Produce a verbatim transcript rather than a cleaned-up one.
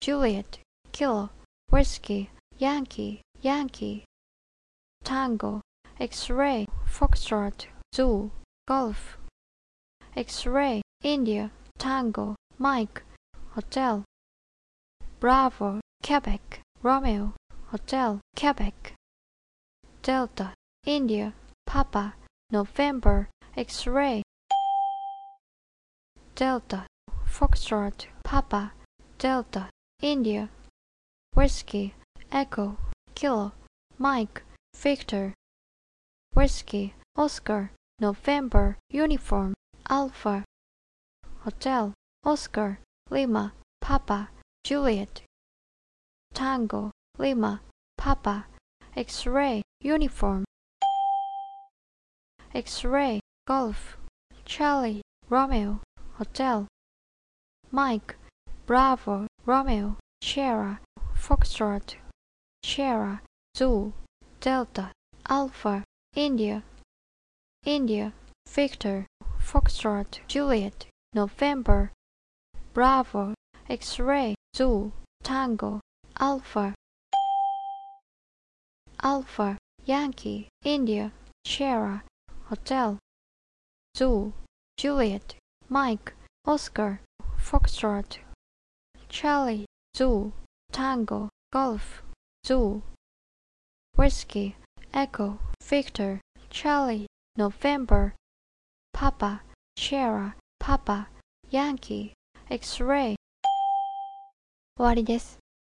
Juliet, Kilo, Whiskey, Yankee, Yankee, Tango, X-ray, Foxtrot, Zoo, Golf, X-ray, India, Tango, Mike, Hotel, Bravo, Quebec, Romeo, Hotel, Quebec, Delta, India, Papa, November, X-ray, Delta, Foxtrot, Papa, Delta, India, Whiskey, Echo, Kilo, Mike, Victor, Whiskey, Oscar, November, Uniform, Alpha, Hotel, Oscar, Lima, Papa, Juliet, Tango, Lima, Papa, X-ray, Uniform, X-ray, Golf, Charlie, Romeo, Hotel, Mike, Bravo, Romeo, Sierra, Foxtrot, Sierra, Zoo, Delta, Alpha, India, India, Victor, Foxtrot, Juliet, November, Bravo, X-ray, Zoo, Tango, Alpha, Alpha, Yankee, India, Sierra, Hotel, Zoo, Juliet, Mike, Oscar, Foxtrot, Charlie, Zoo, Tango, Golf, Zoo, Whiskey, Echo, Victor, Charlie, November, Papa, Sierra, Papa, Yankee, X-ray。終わりです。